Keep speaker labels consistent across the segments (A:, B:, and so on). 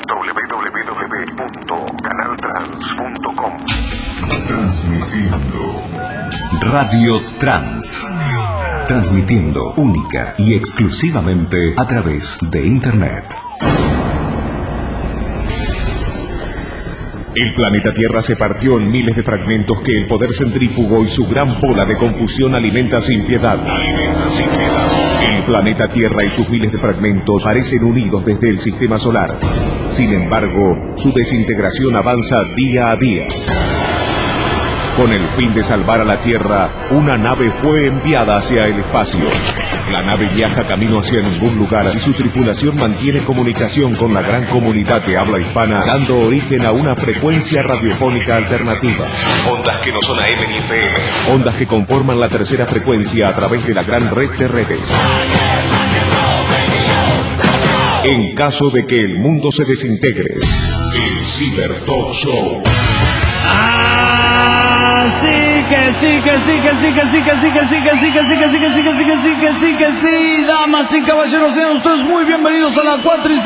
A: www.canaltrans.com.
B: Transmitiendo Radio Trans. Transmitiendo única y exclusivamente a través de Internet. El planeta Tierra se partió en miles de fragmentos que el poder centrífugo y su gran bola de confusión alimenta sin piedad. El planeta Tierra y sus miles de fragmentos parecen unidos desde el sistema solar. Sin embargo, su desintegración avanza día a día. Con el fin de salvar a la Tierra, una nave fue enviada hacia el espacio. La nave viaja camino hacia ningún lugar y su tripulación mantiene comunicación con la gran comunidad de habla hispana, dando origen a una frecuencia radiofónica alternativa. Ondas que no son AM ni FM. Ondas que conforman la tercera frecuencia a través de la gran red de redes. En caso de que el mundo se desintegre, el Cyber Talk Show.
C: Sí, damas y caballeros, sean ustedes muy bienvenidos a la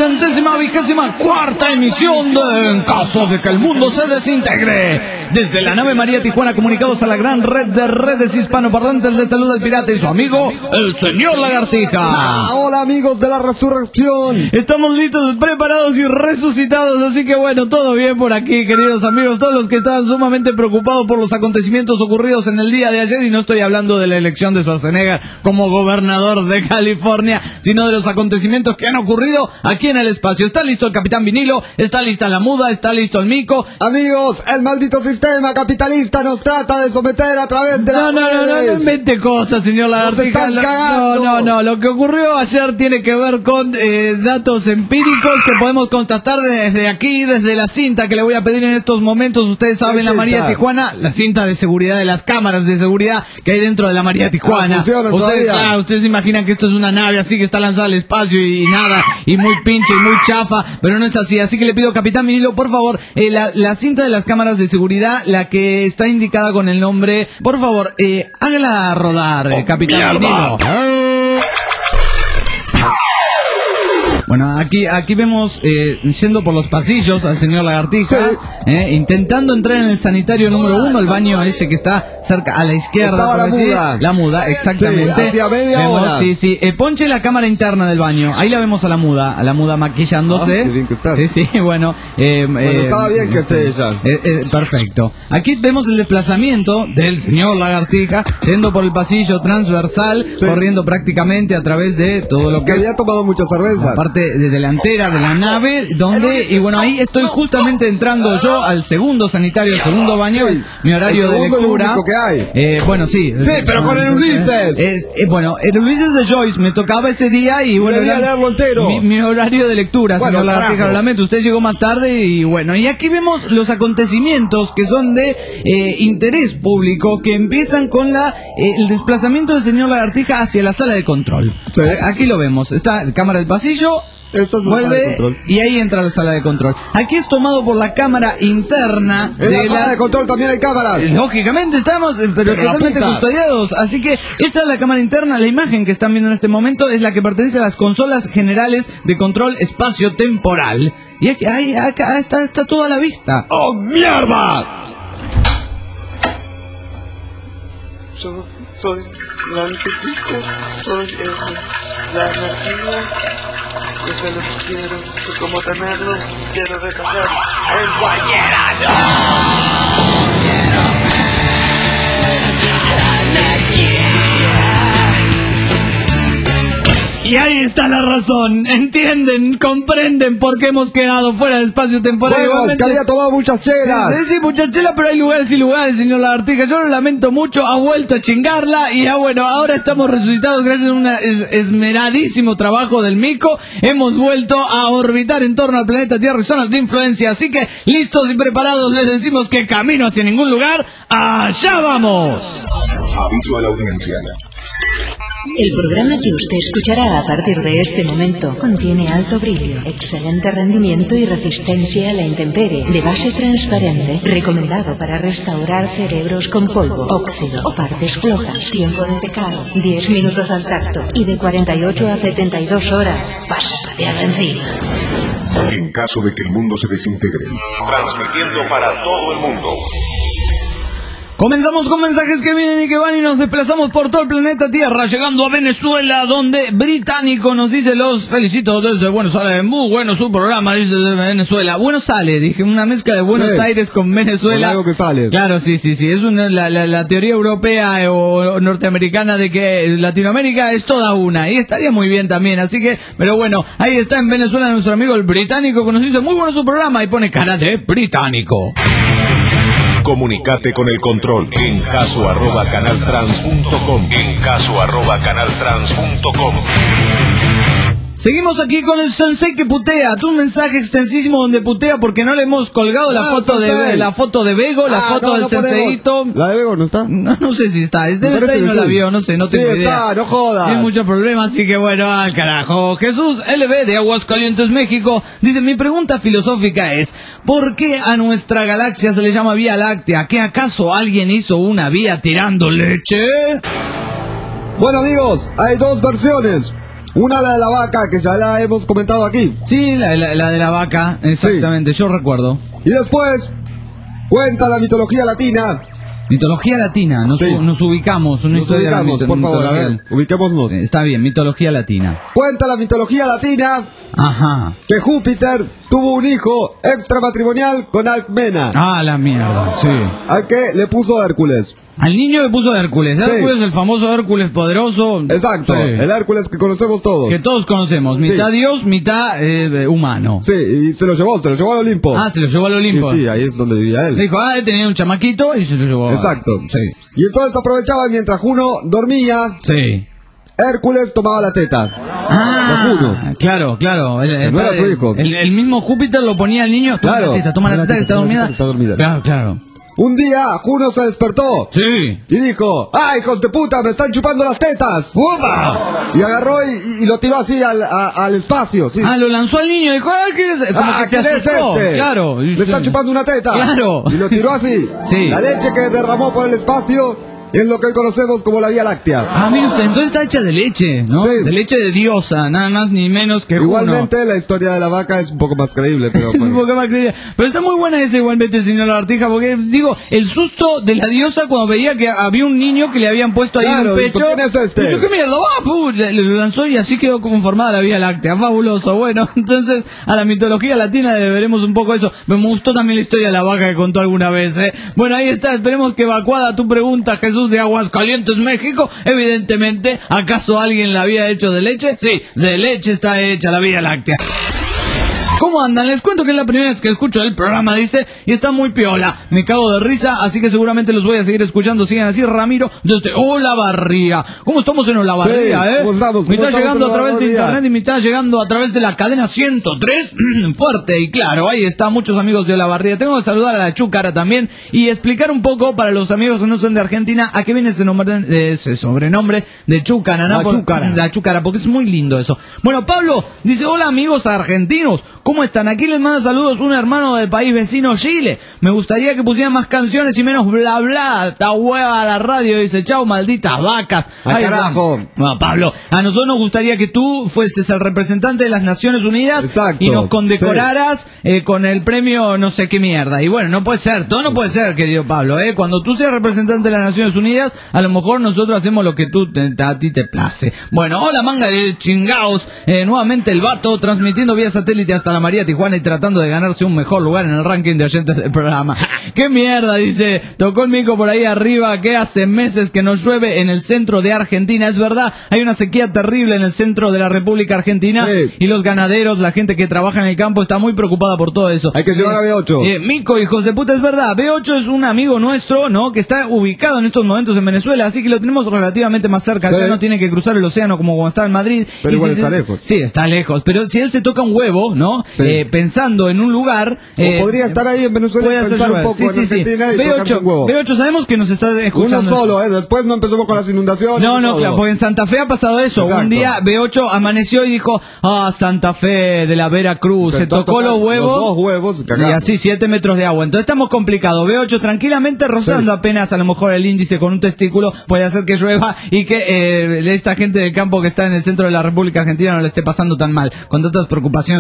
C: 424ª emisión de En caso de que el mundo se desintegre. Desde la nave María Tijuana, comunicados a la gran red de redes hispanoparlantes, de Salud al Pirata y su amigo, el señor Lagartija.
D: Hola amigos de la resurrección.
C: Estamos listos, preparados y resucitados, así que bueno, todo bien por aquí, queridos amigos, todos los que estaban sumamente preocupados por los acontecimientos ocurridos en el día de ayer, y no estoy hablando de la elección de Schwarzenegger como gobernador de California, sino de los acontecimientos que han ocurrido aquí en el espacio. Está listo el Capitán Vinilo, está lista la Muda, está listo el Mico.
D: Amigos, el maldito sistema capitalista nos trata de someter a través de las redes.
C: No invente cosas, señor Lagartija. No, lo que ocurrió ayer tiene que ver con datos empíricos que podemos constatar desde aquí, desde la cinta que le voy a pedir en estos momentos. Ustedes saben, la María Tijuana, la cinta de seguridad de las cámaras de seguridad que hay dentro de la María Tijuana. Ustedes se imaginan que esto es una nave así que está lanzada al espacio y nada, y muy pinche y muy chafa, pero no es así. Así que le pido, Capitán Vinilo, por favor, la cinta de las cámaras de seguridad, la que está indicada con el nombre, por favor, hágala rodar, Capitán Vinilo. Bueno, aquí vemos yendo por los pasillos al señor Lagartija, intentando entrar en el sanitario número 1, el baño ese que está cerca a la izquierda.
D: Estaba la Muda.
C: La Muda, exactamente.
D: Sí, hacia media hora.
C: Sí. Ponche la cámara interna del baño. Ahí la vemos a la Muda maquillándose.
D: Qué bien que está.
C: Sí, bueno.
D: Estaba bien que esté ella.
C: Perfecto. Aquí vemos el desplazamiento del señor Lagartija yendo por el pasillo transversal, corriendo prácticamente a través de todo lo que
D: había tomado mucha cerveza.
C: Parte de delantera de la nave, y bueno, ahí estoy justamente entrando yo al segundo sanitario, el segundo baño, es mi horario de lectura.
D: Que hay.
C: Sí,
D: pero con el Ulises.
C: El Ulises de Joyce me tocaba ese día y bueno, mi horario de lectura, señor Lagartija, lo lamento, usted llegó más tarde y bueno, y aquí vemos los acontecimientos que son de interés público, que empiezan con el desplazamiento del señor Lagartija hacia la sala de control. Sí. Aquí lo vemos, está la cámara del pasillo. Vuelve y ahí entra la sala de control. Aquí es tomado por la cámara interna.
D: En la sala de control también hay cámaras.
C: Lógicamente estamos, pero totalmente custodiados. Así que esta es la cámara interna. La imagen que están viendo en este momento es la que pertenece a las consolas generales de control espacio-temporal. Y aquí, acá está toda la vista.
D: ¡Oh, mierda!
E: Yo soy la anticristo, soy la anarquía. Yo sé lo que quiero, sé cómo tenerlo, quiero deshacer el guayerazo.
C: Y ahí está la razón, entienden, comprenden por qué hemos quedado fuera de espacio temporal.
D: Bueno, que había tomado muchas chelas.
C: Sí, muchas chelas, pero hay lugares y lugares, señor Lagartija. Yo lo lamento mucho, ha vuelto a chingarla y bueno, ahora estamos resucitados gracias a un esmeradísimo trabajo del Mico. Hemos vuelto a orbitar en torno al planeta Tierra y zonas de influencia, así que listos y preparados les decimos que camino hacia ningún lugar, ¡allá vamos!
B: Aviso a la audiencia.
F: El programa que usted escuchará a partir de este momento contiene alto brillo, excelente rendimiento y resistencia a la intemperie, de base transparente, recomendado para restaurar cerebros con polvo, óxido o partes flojas, tiempo de pecado, 10 minutos al tacto y de 48 a 72 horas, pásate a la encima.
B: En caso de que el mundo se desintegre. Transmitiendo para todo el mundo.
C: Comenzamos con mensajes que vienen y que van y nos desplazamos por todo el planeta Tierra, llegando a Venezuela, donde Británico nos dice: los felicito desde Buenos Aires, muy bueno su programa, dice, desde Venezuela. Buenos Aires, dije, una mezcla de Buenos Aires con Venezuela.
D: Con algo que sale.
C: Claro, sí, es la teoría europea o norteamericana de que Latinoamérica es toda una, y estaría muy bien también, así que, pero bueno, ahí está en Venezuela nuestro amigo el Británico, que nos dice: muy bueno su programa, y pone cara de Británico.
B: Comunicate con el control en caso@canaltrans.com.
C: Seguimos aquí con el Sensei que putea. Tú un mensaje extensísimo donde putea porque no le hemos colgado la foto de Bego, la foto del Senseito.
D: ¿La de Bego no está?
C: No sé si está, debe estar y no la vio, no sé, no tengo idea.
D: Sí está, no jodas.
C: Tiene muchos problemas, así que bueno, al carajo. Jesús LB de Aguascalientes, México, dice: mi pregunta filosófica es: ¿por qué a nuestra galaxia se le llama Vía Láctea? ¿Que acaso alguien hizo una vía tirando leche?
D: Bueno, amigos, hay dos versiones. Una, la de la vaca, que ya la hemos comentado aquí.
C: Sí, la de la vaca, exactamente, sí. Yo recuerdo.
D: Y después, cuenta la mitología latina.
C: Mitología latina, nos ubicamos. Una historia
D: por favor, a ver, ubiquémonos.
C: Está bien, mitología latina.
D: Cuenta la mitología latina.
C: Ajá.
D: Que Júpiter tuvo un hijo extramatrimonial con Alcmena.
C: Ah, la mierda, sí.
D: Al que le puso Hércules.
C: Al niño le puso Hércules. Sí. Hércules, el famoso Hércules poderoso.
D: Exacto, sí. El Hércules que conocemos todos.
C: Que todos conocemos, mitad Dios, mitad humano.
D: Sí, y se lo llevó al Olimpo.
C: Ah, se lo llevó al Olimpo.
D: Y sí, ahí es donde vivía él.
C: Le dijo, él tenía un chamaquito y se lo llevó.
D: Exacto.
C: Sí.
D: Y entonces aprovechaba mientras Juno dormía.
C: Sí.
D: Hércules tomaba la teta.
C: Ah, claro.
D: No era su hijo.
C: El mismo Júpiter lo ponía al niño. Toma la teta que está dormida. Claro.
D: Un día Juno se despertó.
C: Sí.
D: Y dijo: ¡ah, hijos de puta, me están chupando las tetas!
C: ¡Upa!
D: Y agarró y lo tiró así al espacio. ¿Sí?
C: Ah, lo lanzó al niño y dijo: ¿qué es? Como que se asustó. Claro.
D: Le están chupando una teta.
C: Claro.
D: Y lo tiró así.
C: Sí.
D: La leche que derramó por el espacio es lo que hoy conocemos como la Vía Láctea.
C: Ah, mire usted, entonces está hecha de leche, ¿no?
D: Sí.
C: De leche de diosa, nada más ni menos que
D: igualmente
C: Juno.
D: La historia de la vaca es un poco más creíble, pero bueno.
C: Un poco más creíble. Pero está muy buena esa igualmente, señor Lagartija, porque digo, el susto de la diosa cuando veía que había un niño que le habían puesto ahí en un pecho.
D: ¿Quién es este?
C: Dijo, ¿qué mierda? Lo lanzó y así quedó conformada la Vía Láctea. Fabuloso. Bueno, entonces a la mitología latina le veremos un poco eso. Me gustó también la historia de la vaca que contó alguna vez, ¿eh? Bueno, ahí está. Esperemos que evacuada tu pregunta, Jesús de Aguascalientes, México. Evidentemente, ¿acaso alguien la había hecho de leche? Sí, de leche está hecha la Vía Láctea. ¿Cómo andan? Les cuento que es la primera vez que escucho el programa, dice, y está muy piola. Me cago de risa, así que seguramente los voy a seguir escuchando. Sigan así, Ramiro, desde Olavarría. ¿Cómo estamos en Olavarría,
D: sí, ¿cómo estamos?
C: Me está llegando a través de internet y me está llegando a través de la cadena 103. Fuerte y claro, ahí está, muchos amigos de Olavarría. Tengo que saludar a la Chúcara también y explicar un poco para los amigos que no son de Argentina a qué viene ese sobrenombre de Chúcara, ¿no? La Chúcara, porque es muy lindo eso. Bueno, Pablo dice: hola amigos argentinos, ¿cómo están? Aquí les manda saludos un hermano del país vecino, Chile. Me gustaría que pusieran más canciones y menos bla bla. Está hueva la radio, dice: chao, malditas vacas.
D: ¡Ay, carajo!
C: Bueno, Pablo, a nosotros nos gustaría que tú fueses el representante de las Naciones Unidas.
D: Exacto,
C: y nos condecoraras con el premio no sé qué mierda. Y bueno, no puede ser, todo no puede ser, querido Pablo, ¿eh? Cuando tú seas representante de las Naciones Unidas, a lo mejor nosotros hacemos lo que a ti te place. Bueno, hola manga de chingaos. Nuevamente el vato transmitiendo vía satélite hasta la María Tijuana y tratando de ganarse un mejor lugar en el ranking de oyentes del programa. ¡Qué mierda! Dice, tocó el mico por ahí arriba, que hace meses que no llueve en el centro de Argentina. Es verdad, hay una sequía terrible en el centro de la República Argentina, sí. Y los ganaderos, la gente que trabaja en el campo está muy preocupada por todo eso.
D: Hay que llevar a B8.
C: Mico, hijos de puta, es verdad. B8 es un amigo nuestro, ¿no? Que está ubicado en estos momentos en Venezuela, así que lo tenemos relativamente más cerca. Sí. Acá no tiene que cruzar el océano como cuando estaba en Madrid.
D: Pero igual está lejos.
C: Sí, está lejos. Pero si él se toca un huevo, ¿no? Sí. Pensando en un lugar...
D: podría estar ahí en Venezuela y pensar un poco en Argentina y tocarse un huevo.
C: B8, sabemos que nos está escuchando.
D: Uno solo, después no empezamos con las inundaciones.
C: No, claro, porque en Santa Fe ha pasado eso. Exacto. Un día B8 amaneció y dijo, Santa Fe de la Veracruz, se tocó los huevos.
D: Los 2 huevos,
C: y así 7 metros de agua. Entonces estamos complicados. B8 tranquilamente rozando apenas a lo mejor el índice con un testículo puede hacer que llueva y que esta gente del campo que está en el centro de la República Argentina no le esté pasando tan mal, con tantas preocupaciones por la sequía.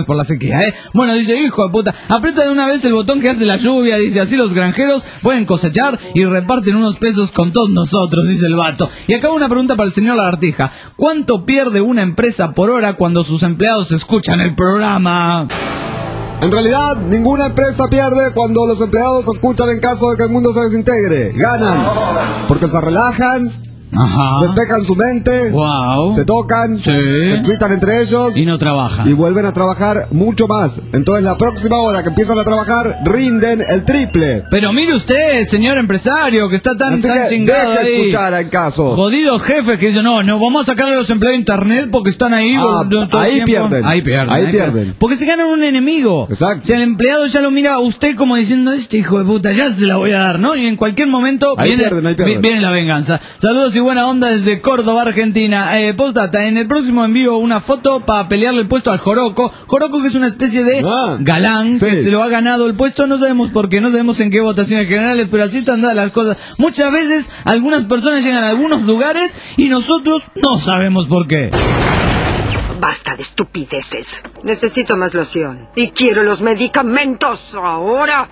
C: día, Bueno, dice, hijo de puta, aprieta de una vez el botón que hace la lluvia, dice, así los granjeros pueden cosechar y reparten unos pesos con todos nosotros, dice el vato. Y acá una pregunta para el señor Lagartija. ¿Cuánto pierde una empresa por hora cuando sus empleados escuchan el programa?
D: En realidad, ninguna empresa pierde cuando los empleados escuchan en caso de que el mundo se desintegre. Ganan, porque se relajan, despejan su mente, se tocan, se excitan entre ellos
C: y no trabajan.
D: Y vuelven a trabajar mucho más. Entonces la próxima hora que empiezan a trabajar, rinden el triple.
C: Pero mire usted, señor empresario, que está tan chingado
D: deje
C: ahí.
D: Escuchar en caso.
C: Jodidos jefes que dicen, no, vamos a sacarle a los empleados de internet porque están ahí.
D: Ahí pierden.
C: Ahí pierden. Porque se ganan un enemigo.
D: Exacto.
C: Si el empleado ya lo mira a usted como diciendo, este hijo de puta, ya se la voy a dar, ¿no? Y en cualquier momento viene la venganza. Saludos y buena onda desde Córdoba, Argentina. Postdata, en el próximo envío una foto para pelearle el puesto al Joroco. Joroco, que es una especie de galán, que se lo ha ganado el puesto, no sabemos por qué, no sabemos en qué votaciones generales, pero así están dadas las cosas. Muchas veces algunas personas llegan a algunos lugares y nosotros no sabemos por qué.
A: Basta de estupideces. Necesito más loción. Y quiero los medicamentos ahora.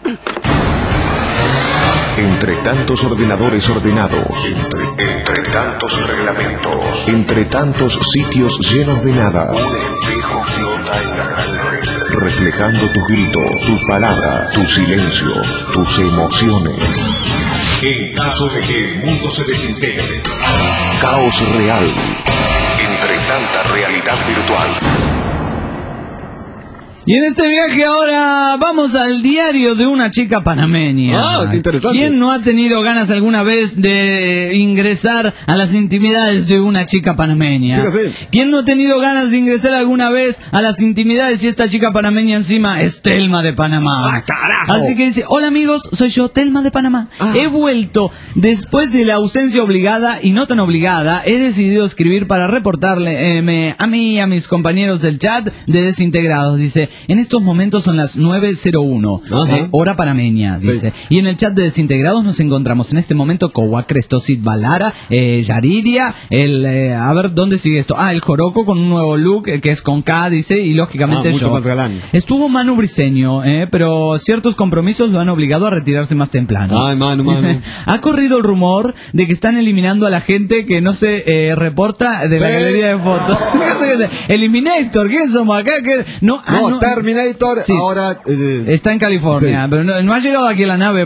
B: Entre tantos ordenadores ordenados, entre tantos reglamentos, entre tantos sitios llenos de nada, un espejo flota en la gran red, reflejando tus gritos, tus palabras, tus silencios, tus emociones. En caso de que el mundo se desintegre, caos real, entre tanta realidad virtual.
C: Y en este viaje ahora vamos al diario de una chica panameña.
D: Qué interesante.
C: ¿Quién no ha tenido ganas alguna vez de ingresar a las intimidades de una chica panameña?
D: Sí.
C: ¿Quién no ha tenido ganas de ingresar alguna vez a las intimidades y esta chica panameña encima es Telma de Panamá?
D: ¡Carajo!
C: Así que dice, hola amigos, soy yo, Telma de Panamá. He vuelto después de la ausencia obligada y no tan obligada. He decidido escribir para reportarle a mí y a mis compañeros del chat de Desintegrados. Dice, en estos momentos son las 9:01, hora panameña, dice. Y en el chat de Desintegrados nos encontramos en este momento Kowa, Crestosit, Balara, Yaridia, a ver, ¿dónde sigue esto? El Joroco con un nuevo look, que es con K, dice, y lógicamente
D: mucho
C: yo.
D: más galán.
C: Estuvo Manu Briseño, pero ciertos compromisos lo han obligado a retirarse más temprano.
D: Manu.
C: Ha corrido el rumor de que están eliminando a la gente que no se reporta de la galería de fotos. Eliminator, ¿quién somos acá? No,
D: Terminator, ahora
C: está en California, pero no ha llegado aquí a la nave.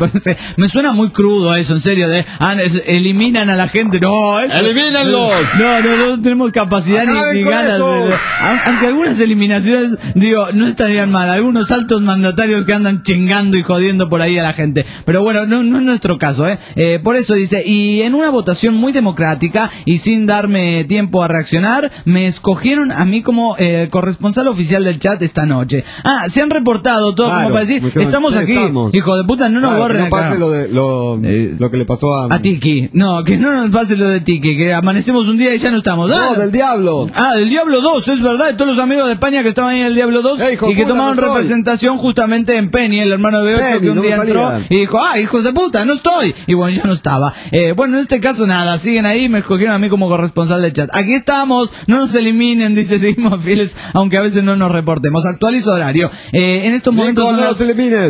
C: Me suena muy crudo eso, en serio, eliminan a la gente. No,
D: ¡elimínenlos!
C: No tenemos capacidad ni ganas. Aunque algunas eliminaciones, no estarían mal. Algunos altos mandatarios que andan chingando y jodiendo por ahí a la gente. Pero bueno, no es nuestro caso, Por eso dice, y en una votación muy democrática y sin darme tiempo a reaccionar, me escogieron a mí como corresponsal oficial del chat esta noche. Se han reportado todo, como para decir, estamos aquí, hijo de puta, no nos borren.
D: No pase lo que le pasó a
C: Tiki. No, que no nos pase lo de Tiki, que amanecemos un día y ya no estamos.
D: Del Diablo.
C: Del Diablo 2, es verdad, de todos los amigos de España que estaban ahí en el Diablo 2 y que tomaron representación justamente en Penny, el hermano de B8, que un día entró y dijo, hijos de puta, no estoy. Y bueno, ya no estaba. Bueno, en este caso nada, siguen ahí, me escogieron a mí como corresponsal del chat. Aquí estamos, no nos eliminen, dice, seguimos fieles, aunque a veces no nos reportemos. Actualizo horario. En estos momentos son las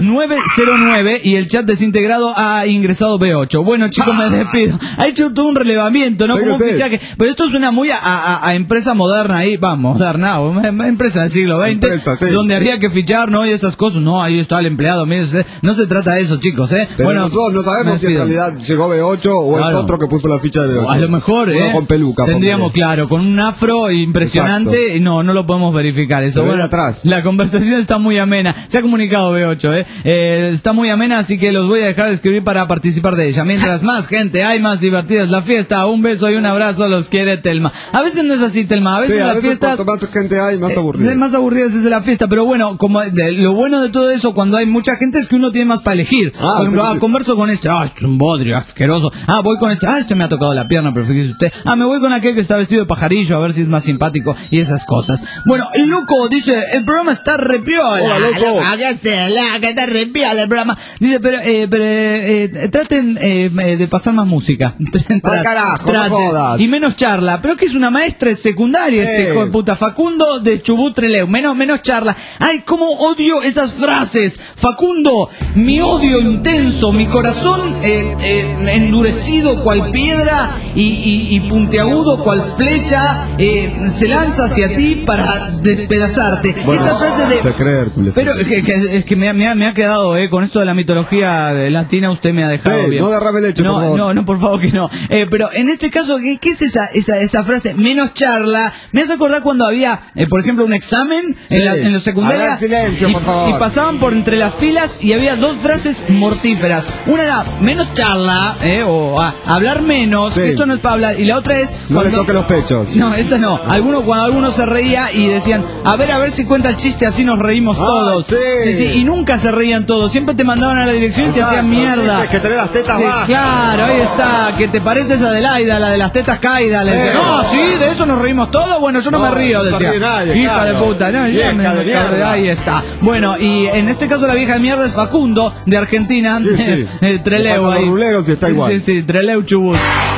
C: 9:09 y el chat Desintegrado ha ingresado B8. Bueno, chicos, me despido. Ha hecho todo un relevamiento, ¿no? Como un fichaje. Pero esto suena muy a empresa moderna ahí, moderna, empresa del siglo XX, donde habría que fichar, ¿no? Y esas cosas. No, ahí está el empleado. Mire, no se trata de eso, chicos,
D: Pero nosotros no sabemos si en realidad llegó B8 o el otro que puso la ficha de B8.
C: A lo mejor,
D: con peluca.
C: Tendríamos, con un afro impresionante. Exacto. No lo podemos verificar eso. Bueno,
D: atrás.
C: La conversación está muy amena. Se ha comunicado B8, está muy amena, así que los voy a dejar de escribir para participar de ella. Mientras más gente hay, más divertida es la fiesta. Un beso y un abrazo, los quiere Telma. A veces no es así, Telma. A veces las fiestas,
D: cuanto más gente hay, más aburridas.
C: Más aburridas es la fiesta, pero bueno, lo bueno de todo eso cuando hay mucha gente es que uno tiene más para elegir. Por ejemplo, converso con este, es un bodrio asqueroso. Voy con este me ha tocado la pierna, pero fíjese usted. Me voy con aquel que está vestido de pajarillo, a ver si es más simpático y esas cosas. Bueno, el loco dice, el programa está repiola.
D: Hola, loco.
C: Que está repiola el programa. Dice, pero traten de pasar más música.
D: Al carajo, no jodas.
C: Y menos charla. Pero que es una maestra de secundaria este hijo de puta. Facundo de Chubut Trelew. Menos charla. Ay, cómo odio esas frases. Facundo, mi odio intenso, mi corazón endurecido cual piedra y puntiagudo cual flecha se lanza hacia ti para despedazarte.
D: Bueno,
C: esa frase de...
D: se cree Hércules.
C: Pero es que me ha quedado, con esto de la mitología latina usted me ha dejado bien.
D: No derrame leche, por favor.
C: No, por favor que no. Pero en este caso, ¿qué es esa frase? Menos charla. Me hace acordar cuando había, por ejemplo, un examen en los secundarios.
D: Silencio, por favor.
C: Y pasaban por entre las filas y había dos frases mortíferas. Una era menos charla, o hablar menos, que esto no es para hablar. Y la otra es...
D: No le toque los pechos.
C: No, esa no. Cuando alguno se reía y decían, a ver si cuenta el chiste, así nos reímos todos. Sí, y nunca se reían todos. Siempre te mandaban a la dirección y te hacían mierda.
D: Sí, que tenés las tetas bajas.
C: Claro, ahí está. Que te pareces a Adelaida, la de las tetas caídas. Le decía, no, sí, de eso nos reímos todos. Bueno, yo no me río, decía. Hija de puta. No,
D: vieja de mierda.
C: Ahí está. Bueno, y en este caso la vieja de mierda es Facundo, de Argentina. Trelew ahí.
D: Los ruleros y está igual.
C: Sí, Trelew Chubut.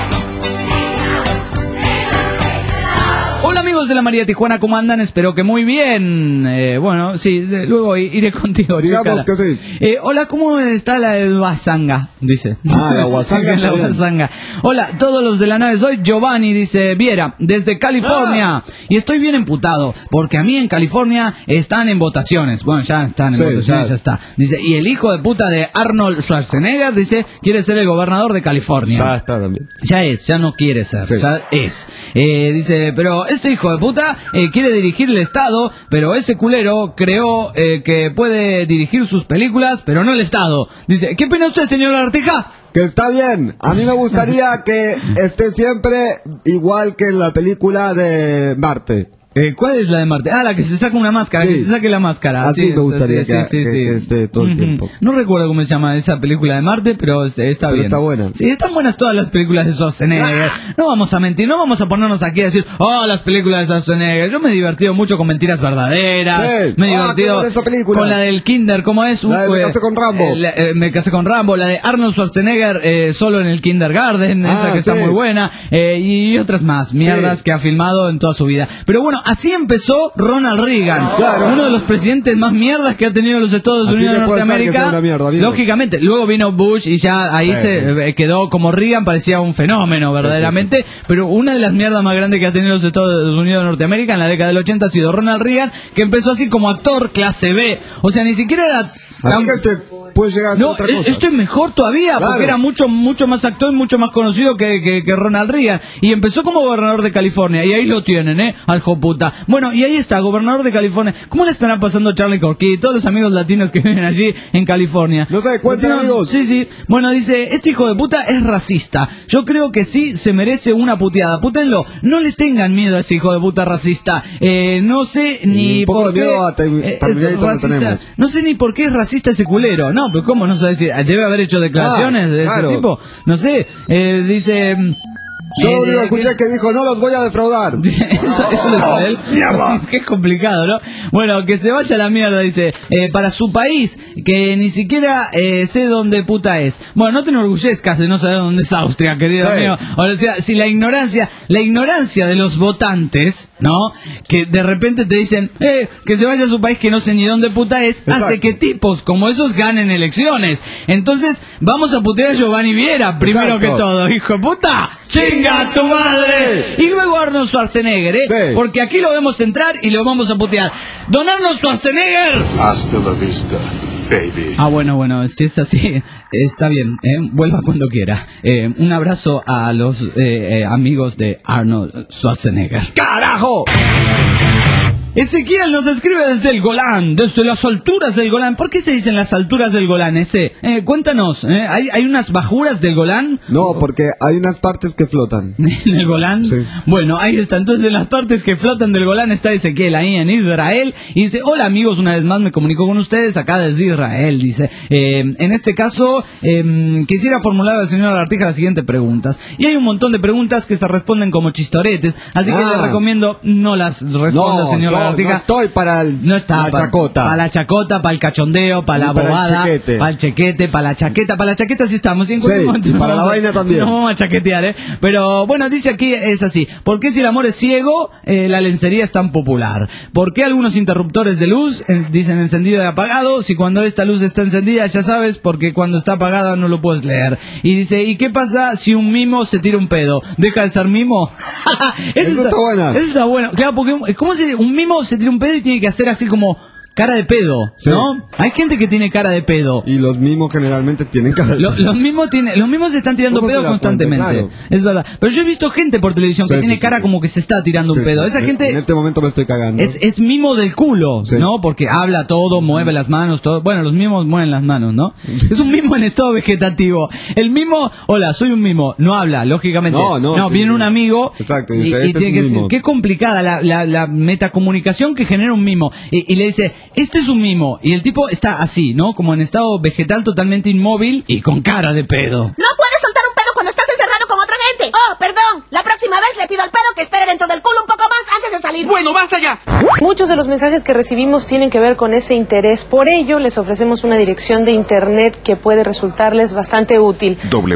C: Hola amigos de la María Tijuana, ¿cómo andan? Espero que muy bien. Bueno, sí, luego iré contigo.
D: Digamos que sí.
C: Hola, ¿cómo está la de Guasanga? Dice.
D: La Guasanga.
C: La Guasanga. Hola, todos los de la nave. Soy Giovanni, dice Viera, desde California. Y estoy bien emputado, porque a mí en California están en votaciones. Bueno, ya están en votaciones, ya está. Dice, y el hijo de puta de Arnold Schwarzenegger, dice, quiere ser el gobernador de California.
D: Ya está también.
C: Ya no quiere ser, ya es. Dice, pero este hijo de puta quiere dirigir el Estado, pero ese culero creó que puede dirigir sus películas, pero no el Estado. Dice, ¿qué opina usted, señor Arteja?
D: Que está bien. A mí me gustaría que esté siempre igual que en la película de Marte.
C: ¿Cuál es la de Marte? La que se saca una máscara, que se saque la máscara.
D: Así me gustaría que esté todo el tiempo.
C: No recuerdo cómo se llama esa película de Marte, pero está bien.
D: Está buena.
C: Sí, están buenas todas las películas de Schwarzenegger. No vamos a mentir, no vamos a ponernos aquí a decir, las películas de Schwarzenegger. Yo me he divertido mucho con Mentiras Verdaderas. Me he divertido con la del Kinder, ¿cómo es?
D: La de Me casé con Rambo.
C: Me casé con Rambo. La de Arnold Schwarzenegger solo en el kindergarten, esa que está muy buena. Y otras más, mierdas que ha filmado en toda su vida. Pero bueno, así empezó Ronald Reagan, uno de los presidentes más mierdas que ha tenido los Estados Unidos de Norteamérica. Lógicamente, luego vino Bush y ya ahí se quedó como Reagan, parecía un fenómeno verdaderamente, pero una de las mierdas más grandes que ha tenido los Estados Unidos de Norteamérica en la década del 80 ha sido Ronald Reagan, que empezó así como actor clase B, o sea, ni siquiera era...
D: Puede llegar a otra cosa.
C: Esto es mejor todavía, porque era mucho más actor y mucho más conocido que Ronald Reagan. Y empezó como gobernador de California, y ahí lo tienen, al joputa. Bueno, y ahí está, gobernador de California. ¿Cómo le estarán pasando Charlie Corky y todos los amigos latinos que viven allí en California?
D: No se cuenten, amigos.
C: Sí. Bueno, dice, este hijo de puta es racista. Yo creo que sí se merece una puteada. Pútenlo. No le tengan miedo a ese hijo de puta racista. No sé ni por qué es racista. No sé ni por qué es racista ese culero. No, pero ¿cómo no sé decir? Debe haber hecho declaraciones de ese tipo. No sé. Dice...
D: Yo escuché que dijo, no los voy a defraudar.
C: Eso lo dijo él. Qué complicado, ¿no? Bueno, que se vaya a la mierda, dice. Para su país, que ni siquiera sé dónde puta es. Bueno, no te enorgullezcas de no saber dónde es Austria, querido mío. O sea, si la ignorancia de los votantes, ¿no? Que de repente te dicen, que se vaya a su país que no sé ni dónde puta es, hace que tipos como esos ganen elecciones. Entonces, vamos a putear a Giovanni Viera, primero que todo, hijo de puta. ¡Chinga tu madre! Y luego Arnold Schwarzenegger, porque aquí lo vemos entrar y lo vamos a putear. ¡Don Arnold Schwarzenegger!
G: Hasta la vista, baby.
C: Bueno, si es así, está bien, vuelva cuando quiera. Un abrazo a los amigos de Arnold Schwarzenegger.
D: ¡Carajo!
C: Ezequiel nos escribe desde el Golán, desde las alturas del Golán. ¿Por qué se dicen las alturas del Golán, ese? Cuéntanos, ¿hay unas bajuras del Golán?
D: No, porque hay unas partes que flotan.
C: ¿En el Golán? Sí. Bueno, ahí está. Entonces, en las partes que flotan del Golán está Ezequiel, ahí en Israel. Y dice, hola amigos, una vez más me comunico con ustedes acá desde Israel. Dice, en este caso, quisiera formular al señor Artija las siguientes preguntas. Y hay un montón de preguntas que se responden como chistoretes, así que le recomiendo no las responda, señor Artiga.
D: No estoy para la chacota.
C: Para la chacota, para el cachondeo, para la bobada, para el chequete, para la chaqueta sí estamos.
D: Sí, y para la vaina también.
C: No vamos a chaquetear, Pero bueno, dice aquí, es así. ¿Por qué si el amor es ciego, la lencería es tan popular? ¿Por qué algunos interruptores de luz dicen encendido y apagado? Si cuando esta luz está encendida, ya sabes, porque cuando está apagada no lo puedes leer. Y dice, ¿y qué pasa si un mimo se tira un pedo? ¿Deja de ser mimo?
D: Eso está buena.
C: Eso está bueno. Claro, porque ¿cómo un mimo se tira un pedo y tiene que hacer así como cara de pedo,
D: sí,
C: ¿no? Hay gente que tiene cara de pedo.
D: Y los mimos generalmente tienen cara de pedo.
C: Los mimos se están tirando pedo constantemente. Claro. Es verdad. Pero yo he visto gente por televisión que tiene cara como que se está tirando un pedo. Esa gente...
D: En este momento me estoy cagando.
C: Es mimo del culo, ¿no? Porque habla todo, mueve las manos, todo. Bueno, los mimos mueven las manos, ¿no? Es un mimo en estado vegetativo. El mimo, hola, soy un mimo. No habla, lógicamente. No, viene un amigo.
D: Exacto.
C: Y tiene que decir, qué complicada la metacomunicación que genera un mimo. Y le dice, este es un mimo. Y el tipo está así, ¿no? Como en estado vegetal, totalmente inmóvil y con cara de pedo.
H: No puedes soltar un pedo cuando estás encerrado con otra gente. Oh, perdón. La próxima vez le pido al pedo que espere dentro del culo un poco más antes de salir.
I: Bueno, basta ya.
J: Muchos de los mensajes que recibimos tienen que ver con ese interés. Por ello, les ofrecemos una dirección de internet que puede resultarles bastante útil.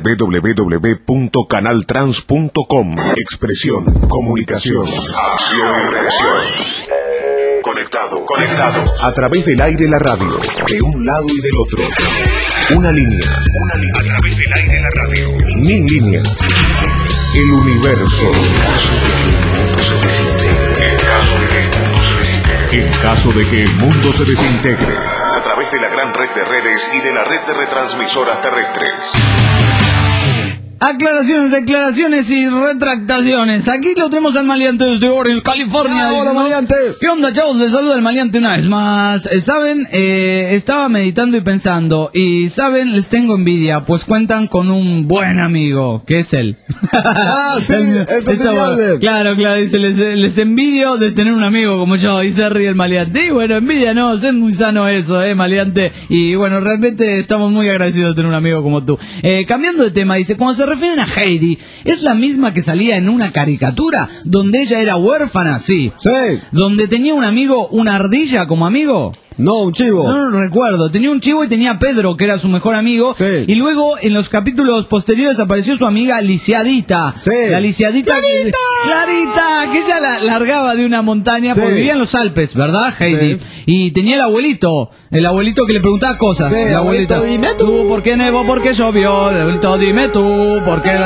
B: www.canaltrans.com. Expresión, comunicación, acción y reacción. Conectado. A través del aire la radio, de un lado y del otro. Una línea. A través del aire la radio. 1000 líneas. El universo. En caso de que el mundo se desintegre. A través de la gran red de redes y de la red de retransmisoras terrestres.
C: Aclaraciones, declaraciones y retractaciones. Aquí lo tenemos al maleante desde Orange, California.
D: Hola, maleante.
C: ¿Qué onda, chavos? Les saluda el maleante una vez más. ¿Saben? Estaba meditando y pensando. Y, ¿saben? Les tengo envidia, pues cuentan con un buen amigo, que es él.
D: Sí, es envidiable.
C: Claro, dice, les envidio de tener un amigo como yo. Y se ríe el maleante. Y bueno, envidia no, es muy sano eso, maleante. Y bueno, realmente estamos muy agradecidos de tener un amigo como tú. Cambiando de tema, dice, cuando se refieren a Heidi, ¿es la misma que salía en una caricatura donde ella era huérfana? Sí. ¿Donde tenía un amigo, una ardilla como amigo?
D: No, un chivo.
C: No lo recuerdo. Tenía un chivo y tenía a Pedro, que era su mejor amigo.
D: Sí.
C: Y luego, en los capítulos posteriores, apareció su amiga Lisiadita.
D: Sí.
C: La Lisiadita. ¡Clarita! Que ella la largaba de una montaña, porque vivía en los Alpes, ¿verdad, Heidi? Sí. Y tenía el abuelito que le preguntaba cosas.
D: Sí,
C: el abuelito,
D: dime tú.
C: ¿Por qué nevó? ¿Por qué llovió? El abuelito, dime tú. ¿Por qué?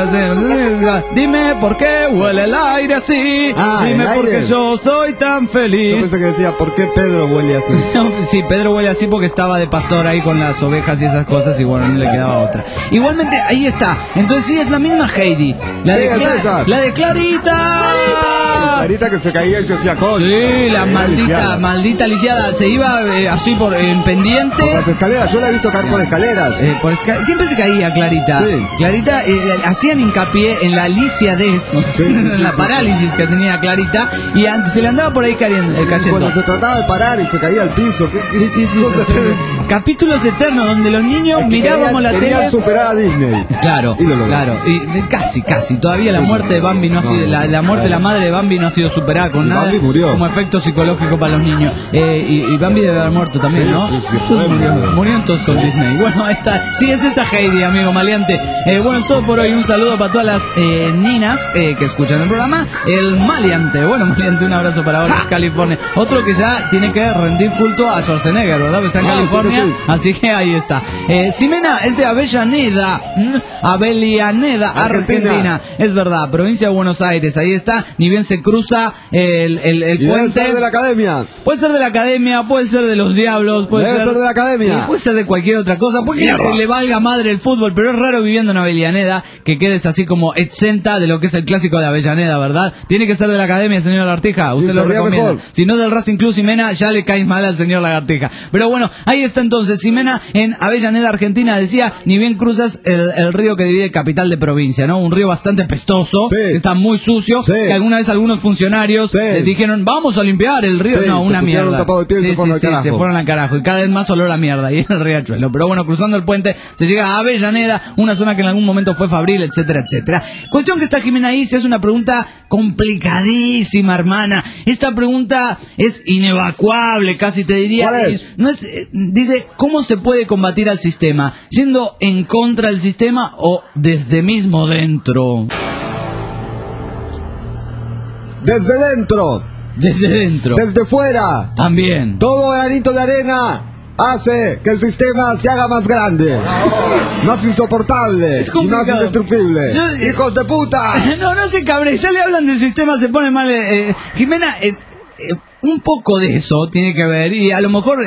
C: Dime por qué huele el aire así. Dime por qué yo soy tan feliz.
D: Yo pensé que decía, ¿por qué Pedro huele así?
C: Sí, Pedro huele así porque estaba de pastor ahí con las ovejas y esas cosas y bueno, no le quedaba otra. Igualmente, ahí está. Entonces sí, es la misma Heidi. La de Clarita.
D: Clarita que se caía y se hacía con.
C: Sí, la maldita lisiada. Se iba así en pendiente.
D: Por las escaleras, yo la he visto caer por escaleras.
C: Siempre se caía Clarita.
D: Sí.
C: Clarita, hacían hincapié en la lisiadez, en la parálisis que tenía Clarita y se le andaba por ahí cayendo.
D: Cuando se trataba de parar y se caía al piso.
C: Sí. Capítulos eternos donde los niños mirábamos la tele.
D: Querían superar a Disney.
C: Claro. Y casi. Todavía la muerte de Bambi no ha sido, la muerte de la madre de Bambi no ha sido superada con nada.
D: Bambi murió.
C: Como efecto psicológico para los niños. Y Bambi debe haber muerto también, ¿no? Todos murieron todos con Disney. Bueno, ahí está. Sí, es esa Heidi, amigo maleante. Bueno, es todo por hoy. Un saludo para todas las ninas que escuchan el programa. El maleante. Bueno, maleante, un abrazo para Orange, California. Otro que ya tiene que rendir culto a Schwarzenegger, ¿verdad? Está en California, sí. Así que ahí está. Ximena es de Avellaneda, Argentina. Es verdad, provincia de Buenos Aires, ahí está. Ni bien se cruza el puente.
D: Puede ser de la academia.
C: Puede ser de la academia, puede ser de los diablos, puede ser
D: de la academia.
C: Puede ser de cualquier otra cosa, porque le valga madre el fútbol, pero es raro viviendo en Avellaneda que quedes así como exenta de lo que es el clásico de Avellaneda, ¿verdad? Tiene que ser de la academia, señor Lartija, usted lo recomienda. Mejor. Si no del Racing Club Ximena, ya le caes mal al señor Lartija. lagartija. Pero bueno, ahí está entonces. Ximena en Avellaneda, Argentina, decía, ni bien cruzas el río que divide capital de provincia, ¿no? Un río bastante pestoso, que está muy sucio, que alguna vez algunos funcionarios les dijeron, vamos a limpiar el río. No, una mierda. Se fueron al carajo. Y cada vez más olor a mierda ahí en el riachuelo. Pero bueno, cruzando el puente se llega a Avellaneda, una zona que en algún momento fue Fabril, etcétera, etcétera. Cuestión que está Ximena ahí, se hace una pregunta complicadísima, hermana. Esta pregunta es inevacuable, casi te diría.
D: ¿Cuál es?
C: Dice, ¿cómo se puede combatir al sistema? ¿Yendo en contra del sistema o desde mismo dentro?
D: Desde dentro.
C: Desde dentro.
D: Desde fuera.
C: También.
D: Todo granito de arena hace que el sistema se haga más grande, más insoportable y más indestructible. ¡Hijos de puta!
C: No se cabre, ya le hablan del sistema, se pone mal. Ximena, un poco de eso tiene que ver, y a lo mejor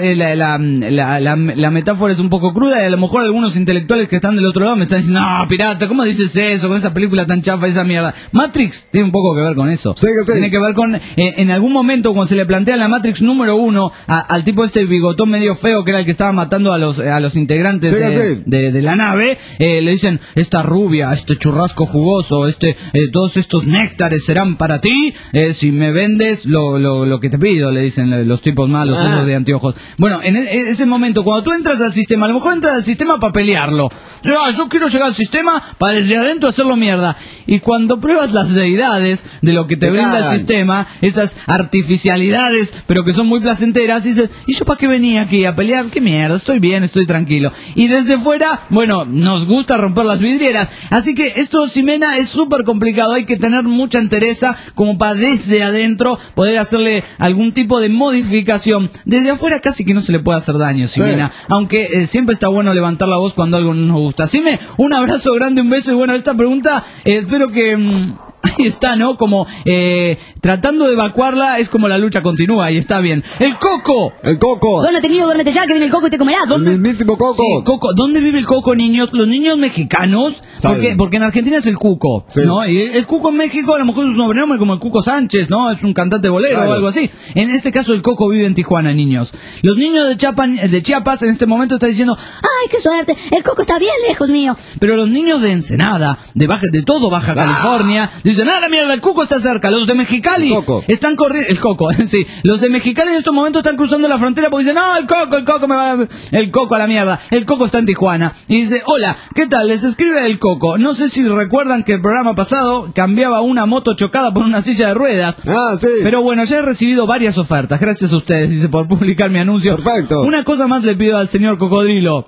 C: la metáfora es un poco cruda, y a lo mejor algunos intelectuales que están del otro lado me están diciendo, no, pirata, ¿cómo dices eso con esa película tan chafa, esa mierda? Matrix tiene un poco que ver con eso.
D: Sí.
C: Tiene que ver con, en algún momento cuando se le plantea la Matrix número 1 al tipo este bigotón medio feo que era el que estaba matando a los integrantes de la nave, le dicen, esta rubia, este churrasco jugoso, todos estos néctares serán para ti, si me vendes lo que te pido, le dicen los tipos malos, unos de anteojos. Bueno, en ese momento, cuando tú entras al sistema, a lo mejor entras al sistema para pelearlo. Yo quiero llegar al sistema para desde adentro hacerlo mierda. Y cuando pruebas las deidades de lo que te brinda el sistema, esas artificialidades, pero que son muy placenteras, dices, ¿y yo para qué venía aquí a pelear? ¿Qué mierda? Estoy bien, estoy tranquilo. Y desde fuera, bueno, nos gusta romper las vidrieras. Así que esto, Ximena, es súper complicado. Hay que tener mucha entereza como para desde adentro poder hacerle algún tipo de modificación. Desde afuera casi que no se le puede hacer daño, Ximena. Aunque siempre está bueno levantar la voz cuando algo no nos gusta. Xime, un abrazo grande, un beso. Y bueno, esta pregunta espero que... ahí está, ¿no? Como tratando de evacuarla, es como la lucha continúa y está bien. ¡El Coco!
D: ¡El Coco!
I: Duérmete, niño, duérmete ya, que viene el Coco y te comerá.
D: El mismísimo Coco.
C: Sí, Coco. ¿Dónde vive el Coco, niños? Los niños mexicanos, porque en Argentina es el Cuco, ¿no? Y el Cuco en México a lo mejor es un sobrenombre como el Cuco Sánchez, ¿no? Es un cantante bolero o algo así. En este caso el Coco vive en Tijuana, niños. Los niños de Chiapas en este momento están diciendo,
I: ¡ay, qué suerte! El Coco está bien lejos mío.
C: Pero los niños de Ensenada, de todo Baja California, dicen, ¡ah, la mierda! El Cuco está cerca. Los de Mexicali están corriendo. El Coco, sí. Los de Mexicali en estos momentos están cruzando la frontera porque dicen, no, el Coco me va. El Coco a la mierda. El Coco está en Tijuana. Y dice, hola, ¿qué tal? Les escribe el Coco. No sé si recuerdan que el programa pasado cambiaba una moto chocada por una silla de ruedas.
D: Ah, sí.
C: Pero bueno, ya he recibido varias ofertas. Gracias a ustedes, dice, por publicar mi anuncio.
D: Perfecto.
C: Una cosa más le pido al señor Cocodrilo.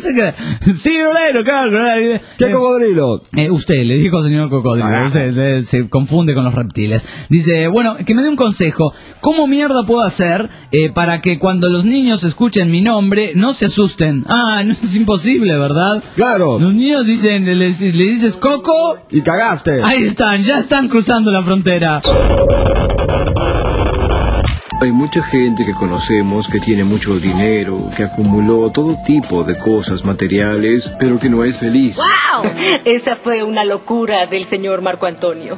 C: Sí, claro.
D: ¿Qué cocodrilo?
C: Usted, le dijo señor Cocodrilo. Se confunde con los reptiles. Dice, bueno, que me dé un consejo. ¿Cómo mierda puedo hacer para que cuando los niños escuchen mi nombre no se asusten? Ah, no, es imposible, ¿verdad?
D: Claro.
C: Los niños dicen, le dices Coco
D: y cagaste.
C: Ahí están, ya están cruzando la frontera.
K: Hay mucha gente que conocemos que tiene mucho dinero, que acumuló todo tipo de cosas materiales, pero que no es feliz.
F: ¡Wow! Esa fue una locura del señor Marco Antonio.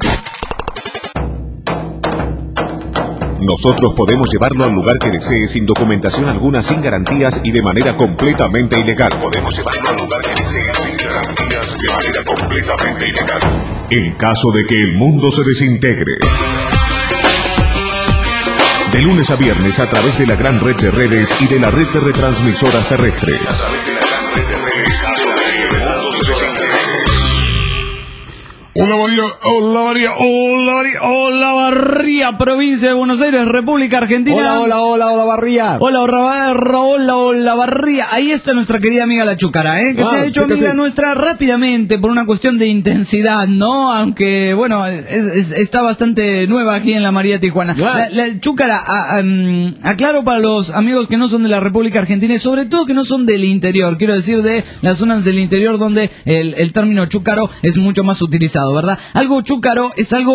B: Nosotros podemos llevarlo al lugar que desee sin documentación alguna, sin garantías y de manera completamente ilegal. Podemos llevarlo al lugar que desee sin garantías de manera completamente ilegal. En caso de que el mundo se desintegre. De lunes a viernes a través de la gran red de redes y de la red de retransmisoras terrestres. A través de la gran red de redes, caso de que el mundo se desintegre.
C: Hola Barría, provincia de Buenos Aires, República Argentina.
D: Hola Barría.
C: Hola Barría. Ahí está nuestra querida amiga la Chúcara, que se ha hecho amiga nuestra rápidamente por una cuestión de intensidad, ¿no? Aunque, bueno, está bastante nueva aquí en la María Tijuana. La Chúcara, aclaro para los amigos que no son de la República Argentina y sobre todo que no son del interior, quiero decir de las zonas del interior donde el término chúcaro es mucho más utilizado, ¿verdad? Algo chúcaro es algo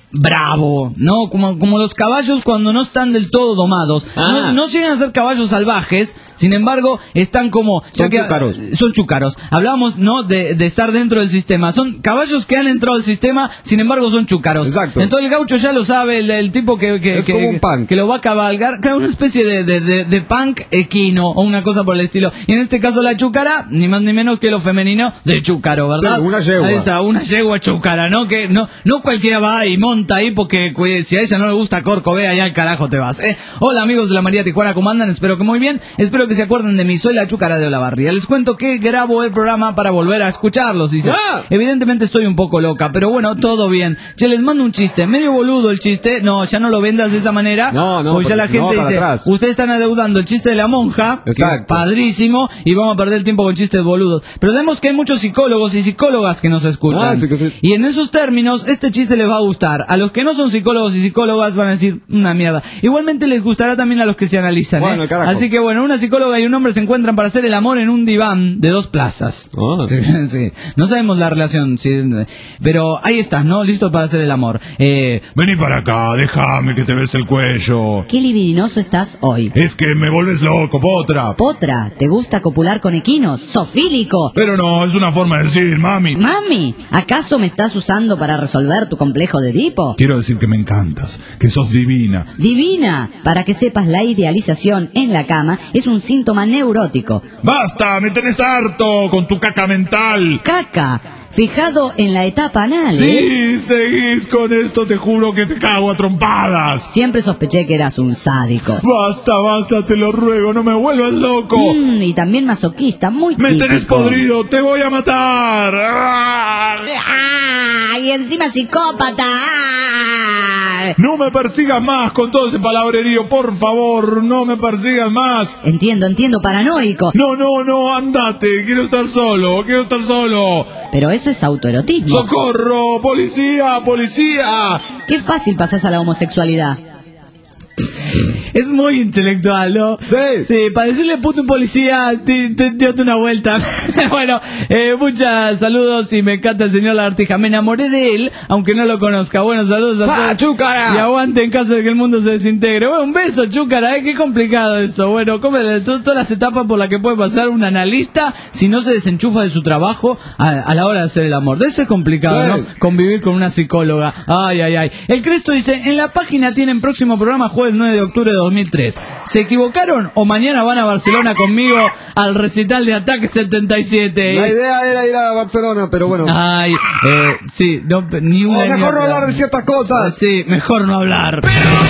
C: bravo, ¿no? Como los caballos cuando no están del todo domados. No llegan a ser caballos salvajes, sin embargo, están como... Son chúcaros. Hablábamos, ¿no? De estar dentro del sistema. Son caballos que han entrado al sistema, sin embargo son chúcaros.
D: Exacto.
C: Entonces el gaucho ya lo sabe, el tipo que
D: como un punk.
C: Que lo va a cabalgar, que es una especie de punk equino o una cosa por el estilo. Y en este caso la chúcara, ni más ni menos que lo femenino de chúcaro, ¿verdad?
D: Sí, una yegua.
C: Una yegua chúcara, ¿no? Que no cualquiera va y monta ahí porque si a ella no le gusta Corco, ve allá al carajo te vas. Hola amigos de la María Tijuana, ¿cómo andan? Espero que muy bien. Espero que se acuerden de mí. Soy la chúcara de Olavarría. Les cuento que grabo el programa para volver a escucharlos, dice. Evidentemente estoy un poco loca, pero bueno, todo bien. Che, les mando un chiste, medio boludo el chiste. No, ya no lo vendas de esa manera.
D: No,
C: porque ya la gente dice, ustedes están adeudando el chiste de la monja.
D: Exacto.
C: Padrísimo, y vamos a perder el tiempo con chistes boludos. Pero vemos que hay muchos psicólogos y psicólogas que nos escuchan.
D: Sí.
C: Y en esos términos, este chiste les va a gustar. A los que no son psicólogos y psicólogas van a decir una mierda. Igualmente les gustará también a los que se analizan.
D: Bueno,
C: así que bueno, una psicóloga y un hombre se encuentran para hacer el amor en un diván de 2 plazas. Sí. No sabemos la relación, sí, pero ahí estás, ¿no? Listo para hacer el amor.
L: Vení para acá, déjame que te bese el cuello.
I: Qué libidinoso estás hoy.
L: Es que me vuelves loco, Potra.
I: Potra, ¿te gusta copular con equinos? ¡Sofílico!
L: Pero no, es una forma de decir, mami.
I: Mami, ¿acaso me estás usando para resolver tu complejo de Edipo?
L: Quiero decir que me encantas, que sos divina.
I: Divina, para que sepas, la idealización en la cama es un síntoma neurótico.
L: ¡Basta! ¡Me tenés harto con tu caca mental!
I: ¡Caca! Fijado en la etapa anal,
L: Sí, seguís con esto, te juro que te cago a trompadas.
I: Siempre sospeché que eras un sádico.
L: Basta, te lo ruego, no me vuelvas loco.
I: Y también masoquista, muy
L: Me
I: típico.
L: tenés podrido, te voy a matar.
I: Y encima psicópata.
L: No me persigas más con todo ese palabrerío, por favor, no me persigas más.
I: Entiendo, paranoico.
L: No, andate, quiero estar solo.
I: Pero eso es autoerotismo.
L: ¡Socorro! ¡Policía!
I: Qué fácil pasás a la homosexualidad.
C: Es muy intelectual, ¿no? Sí, para decirle puto un policía, date una vuelta. Bueno, muchos saludos y me encanta el señor Lagartija. Me enamoré de él, aunque no lo conozca. Bueno, saludos a todos.
D: ¡Chúcara!
C: Y aguante en caso de que el mundo se desintegre. Bueno, un beso, Chúcara, qué complicado esto. Bueno, todas las etapas por las que puede pasar un analista si no se desenchufa de su trabajo a la hora de hacer el amor. Debe ser complicado, ¿no? Convivir con una psicóloga. Ay. El Cresto dice, en la página tienen próximo programa jueves 9 de octubre de 2003. ¿Se equivocaron o mañana van a Barcelona conmigo al recital de Ataque 77?
D: La idea era ir a Barcelona, pero bueno.
C: Ay, sí, no, ni una.
D: Mejor no hablar de ciertas cosas.
C: Sí, mejor no hablar.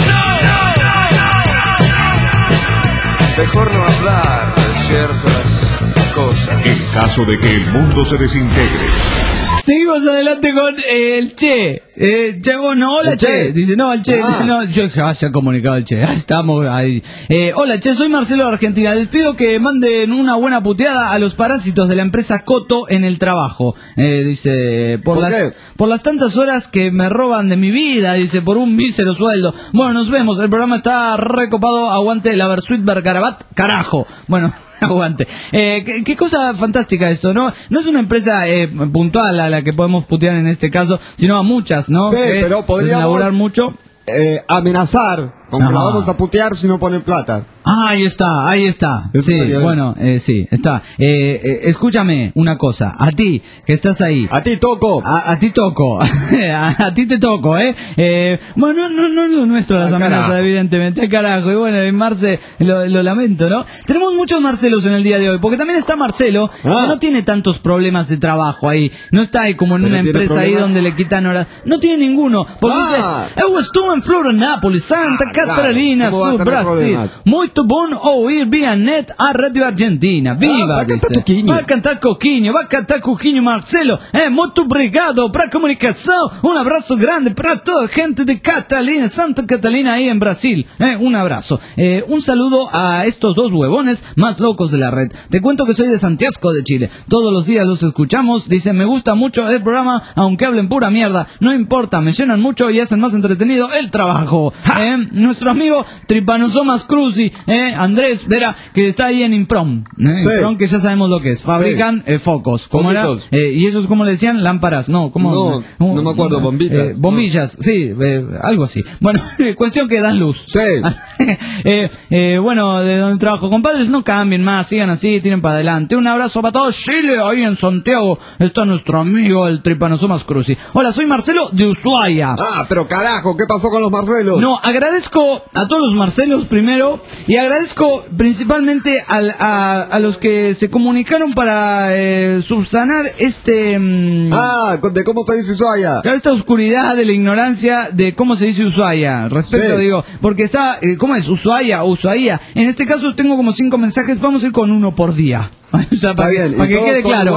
K: Mejor no hablar de ciertas cosas.
B: En caso de que el mundo se desintegre.
C: Seguimos adelante con el Che. Hola Che. Dice, no, el Che. No, yo se ha comunicado el Che. Estamos ahí. Hola Che, soy Marcelo de Argentina. Les pido que manden una buena puteada a los parásitos de la empresa Coto en el trabajo. Dice, por las tantas horas que me roban de mi vida, dice, por un mísero sueldo. Bueno, nos vemos. El programa está recopado. Aguante la Versuit Bergarabat. Carajo. Bueno. Aguante. Qué cosa fantástica esto, ¿no? No es una empresa puntual a la que podemos putear en este caso, sino a muchas, ¿no?
D: Sí, pero podríamos
C: elaborar mucho.
D: Amenazar con que la vamos a putear si no ponen plata.
C: Ahí está.
D: Eso
C: Sí, bueno, sí, está. Escúchame una cosa, a ti, que estás ahí.
D: A ti toco.
C: A ti toco. a ti te toco, Bueno, no es lo nuestro las amenazas, evidentemente, carajo. Y bueno, Marce, lo lamento, ¿no? Tenemos muchos Marcelos en el día de hoy, porque también está Marcelo, que no tiene tantos problemas de trabajo ahí. No está ahí como en una empresa ahí donde le quitan horas. No tiene ninguno. Porque dice, eu estuve en Florianópolis, Santa Catarina, Sur, Brasil. Muy bom ouvir via net a Radio Argentina. Viva! Vai cantar Coquinho, Marcelo. Muito obrigado para a comunicação. Un abrazo grande para toda la gente de Catalina, Santa Catalina ahí en Brasil. Un abrazo. Un saludo a estos dos huevones más locos de la red. Te cuento que soy de Santiago de Chile. Todos los días los escuchamos. Dice, me gusta mucho el programa, aunque hablen pura mierda. No importa, me llenan mucho y hacen más entretenido el trabajo. nuestro amigo Trypanosomas cruzi, Andrés, verá, que está ahí en Improm, Improm, que ya sabemos lo que es, fabrican focos, ¿cómo era? Y esos, ¿cómo le decían? Lámparas, no me acuerdo, bombitas. Bombillas, sí, algo así. Bueno, cuestión que dan luz.
D: Sí.
C: Bueno, de donde trabajo, compadres, no cambien más, sigan así, tiren para adelante. Un abrazo para todos Chile, ahí en Santiago está nuestro amigo el Trypanosomas cruzi. Hola, soy Marcelo de Ushuaia.
D: Ah, pero carajo, ¿qué pasó con los Marcelos?
C: No, agradezco a todos los Marcelos primero, y agradezco principalmente a los que se comunicaron para subsanar
D: de cómo se dice Ushuaia.
C: Claro, esta oscuridad de la ignorancia de cómo se dice Ushuaia. Respeto, digo, porque está, ¿cómo es? Ushuaia o Ushuaia. En este caso tengo como 5 mensajes, vamos a ir con uno por día. O sea, para que quede claro.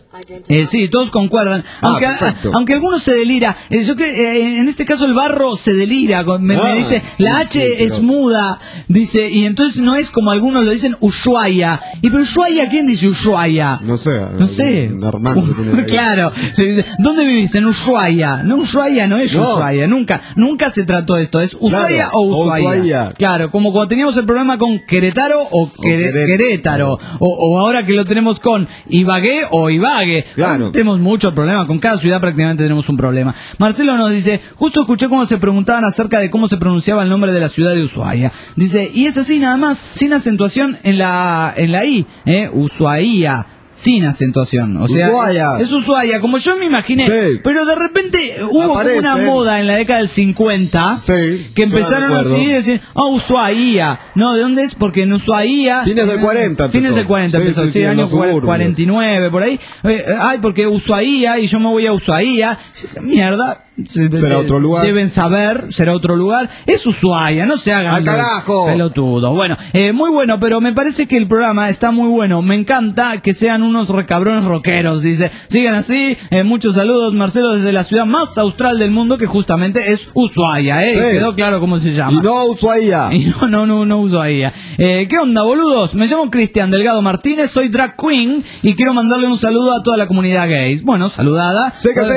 C: Sí, todos concuerdan. Aunque algunos se delira. Yo creo en este caso el barro se delira. Me dice, la H es muda. Dice, y entonces no es como algunos lo dicen Ushuaia. ¿Y pero Ushuaia quién dice Ushuaia?
D: No sé. Hermano.
C: Claro. ¿Dónde vivís? En Ushuaia. No, Ushuaia no es Ushuaia. Nunca se trató esto. Es Ushuaia o Ushuaia. Claro, como cuando teníamos el problema con Querétaro o Querétaro. O ahora que lo tenemos con Ibagué o Ibague.
D: Claro.
C: Tenemos mucho problema, con cada ciudad prácticamente tenemos un problema. Marcelo nos dice, justo escuché cómo se preguntaban acerca de cómo se pronunciaba el nombre de la ciudad de Ushuaia. Dice, y es así nada más, sin acentuación en la I, Ushuaia. Sin acentuación, o sea,
D: Ushuaia.
C: Es Ushuaia, como yo me imaginé, pero de repente hubo como una moda en la década del 50 que empezaron así a decir, Ushuaia, no, ¿de dónde es? Porque en Ushuaia
D: fines del 40
C: empezó, sí, año 49, por ahí, porque Ushuaia, y yo me voy a Ushuaia, mierda.
D: Será otro lugar.
C: Deben saber, será otro lugar. Es Ushuaia, no se hagan pelotudos. Bueno, muy bueno, pero me parece que el programa está muy bueno. Me encanta que sean unos recabrones rockeros. Dice, sigan así. Muchos saludos, Marcelo, desde la ciudad más austral del mundo, que justamente es Ushuaia. Quedó claro cómo se llama.
D: Y no Ushuaia.
C: No Ushuaia. ¿Qué onda, boludos? Me llamo Cristian Delgado Martínez, soy drag queen y quiero mandarle un saludo a toda la comunidad gay. Bueno, saludada.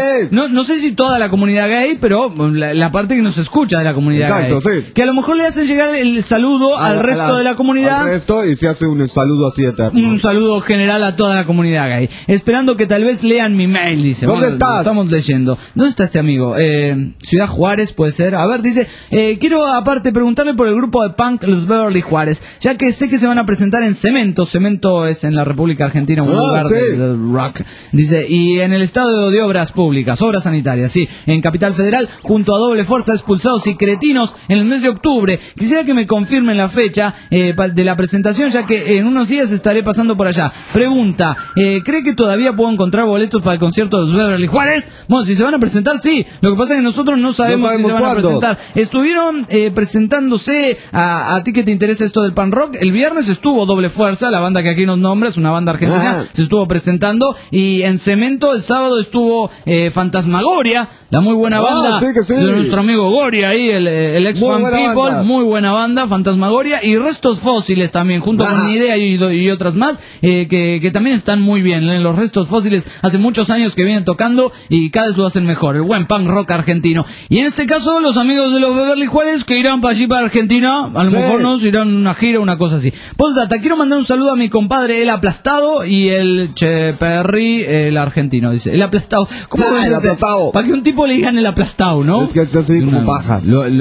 C: No sé si toda la comunidad gay, pero la parte que nos escucha de la comunidad gay. Que a lo mejor le hacen llegar el saludo al resto de la comunidad.
D: Al resto, y se hace un saludo así eterno.
C: Un saludo general a toda la comunidad gay. Esperando que tal vez lean mi mail, dice.
D: ¿Dónde estás?
C: Estamos leyendo. ¿Dónde está este amigo? Ciudad Juárez, puede ser. A ver, dice, quiero aparte preguntarle por el grupo de punk Los Beverly Juárez, ya que sé que se van a presentar en Cemento. Cemento es en la República Argentina, un lugar de rock. Dice, y en el estado de obras públicas, obras sanitarias, sí, en Capital Federal, junto a Doble Fuerza, Expulsados y Cretinos, en el mes de octubre. Quisiera que me confirmen la fecha de la presentación, ya que en unos días estaré pasando por allá. Pregunta, ¿cree que todavía puedo encontrar boletos para el concierto de los Beverly Juárez? Bueno, si se van a presentar, sí. Lo que pasa es que nosotros no sabemos si se van a presentar. Estuvieron presentándose, a ti que te interesa esto del pan rock, el viernes estuvo Doble Fuerza, la banda que aquí nos nombra, es una banda argentina, se estuvo presentando, y en Cemento el sábado estuvo Fantasmagoria, la muy buena banda de nuestro amigo Goria ahí, el ex Fan People, muy buena banda, Fantasmagoria, y Restos Fósiles también, junto con Idea y otras más, que también están muy bien. Los Restos Fósiles hace muchos años que vienen tocando y cada vez lo hacen mejor, el buen punk rock argentino. Y en este caso los amigos de los Beverly Juárez, que irán para allí, para Argentina, a lo mejor nos irán una gira, una cosa así. Postdata, quiero mandar un saludo a mi compadre El Aplastado y el Che Perry, el argentino, dice, El Aplastado. ¿Cómo
D: El Aplastado?
C: Para que un tipo le digan El Aplastado, ¿no?
D: Es que es así como paja.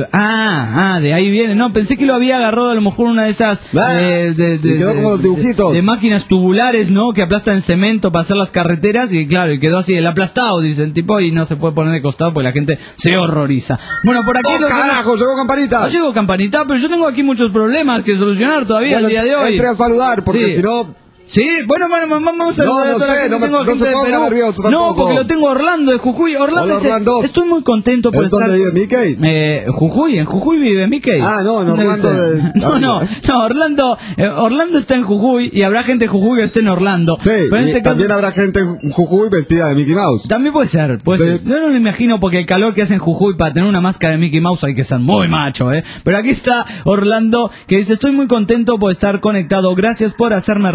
C: De ahí viene. No, pensé que lo había agarrado a lo mejor una de esas
D: quedó como los dibujitos
C: de máquinas tubulares, ¿no? Que aplastan cemento para hacer las carreteras, y claro, y quedó así, El Aplastado, dice el tipo, y no se puede poner de costado porque la gente se horroriza. Bueno, por aquí
D: carajo, llegó Campanita.
C: No llegó Campanita, pero yo tengo aquí muchos problemas que solucionar todavía el día de hoy.
D: Entré a saludar, porque si no...
C: Sí, bueno, vamos a saludar a toda la gente. Tengo gente de Perú.
D: Nervioso,
C: no, porque lo tengo Orlando de Jujuy. Orlando dice, estoy muy contento por estar...
D: ¿Dónde vive Mickey?
C: Jujuy, en Jujuy vive Mickey.
D: No, Orlando
C: Orlando está en Jujuy, y habrá gente de Jujuy que esté en Orlando.
D: Sí, pero en este también caso, habrá gente en Jujuy vestida de Mickey Mouse.
C: También puede ser. Yo no lo imagino, porque el calor que hace en Jujuy para tener una máscara de Mickey Mouse hay que ser muy macho, Pero aquí está Orlando, que dice, estoy muy contento por estar conectado. Gracias por hacerme reír tanto